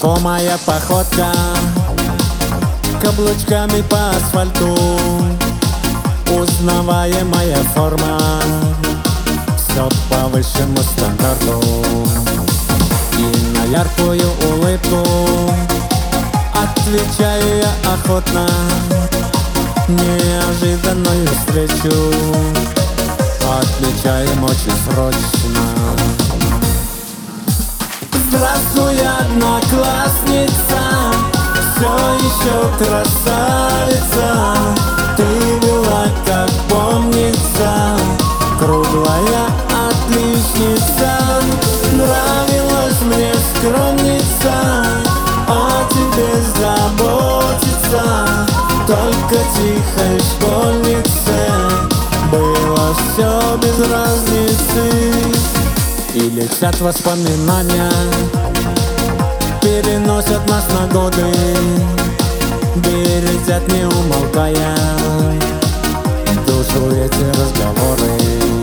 Знакомая походка, каблучками по асфальту, узнаваемая форма, все по высшему стандарту. И на яркую улыбку отвечаю я охотно, неожиданную встречу отмечаем очень срочно. Здравствуй, одноклассница, все еще красавица. Ты была, как помнится, круглая отличница. Нравилась мне скромница, о тебе заботиться. Только тихой школьнице было все без разницы. И летят воспоминания, переносят нас на годы, бередят не умолкая душу эти разговоры.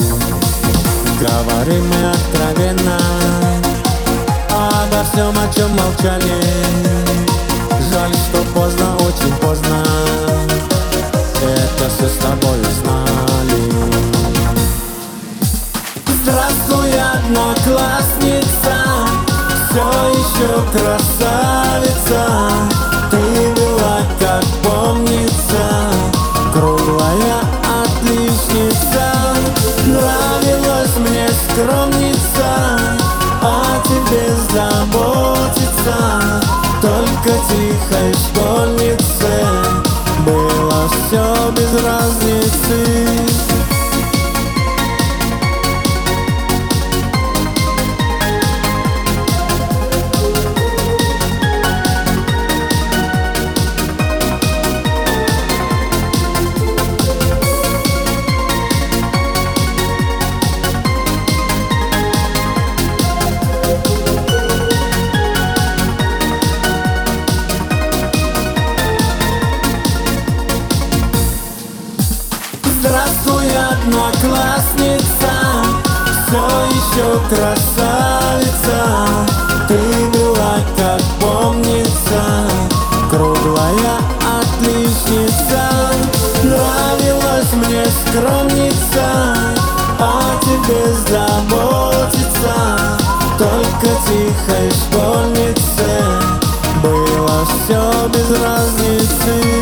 Говорим мы откровенно обо всем, о чем молчали. Жаль, что поздно, очень поздно это все с тобой узнали. Здравствуй, одноклассница, все еще красавица. Ты была, как помнится, круглая отличница. Нравилась мне скромница, о тебе заботиться. Только тихой школьнице было все без разницы. Здравствуй, одноклассница, все еще красавица. Ты была, как помнится, круглая отличница. Нравилась мне скромница, о тебе заботиться. Только тихой школьнице было все без разницы.